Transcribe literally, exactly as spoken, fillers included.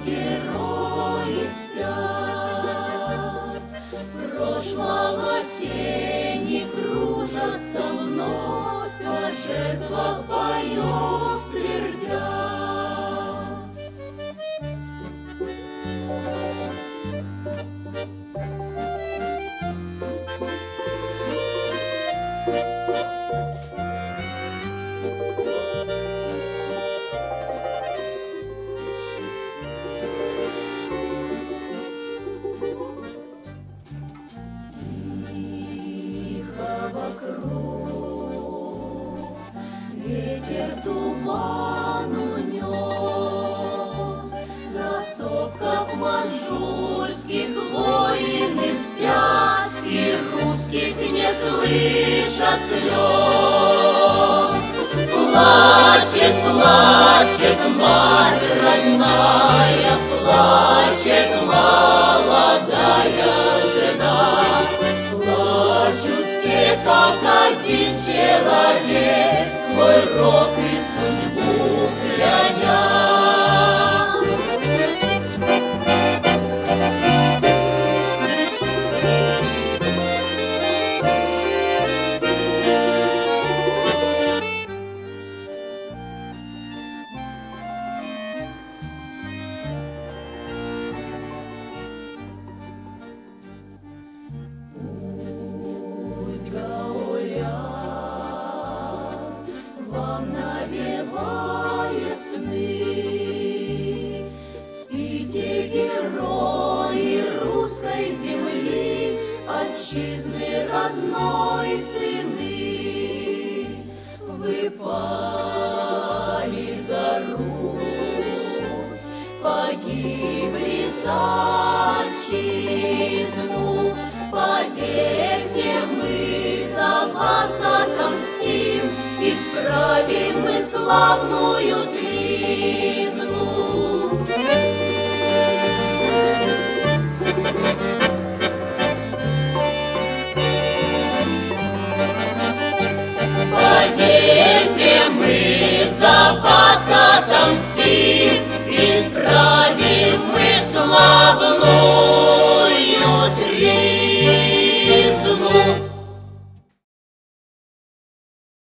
герои спят, прошлого тени кружатся вновь, о жертвах боев твердят. Ветер туман унес, на сопках маньчжурских воины спят, и русских не слышат слез. Плачет, плачет мать родная, плачет молодая жена, плачут все как один человек, свой рок и судьбу храня. Пусть Гаолян вам навевает сны, спите, герои русской земли, отчизны родной сыны. Вы пали за Русь, погибли за отчизну. Поверьте, мы за вас отомстим, исправим мы славную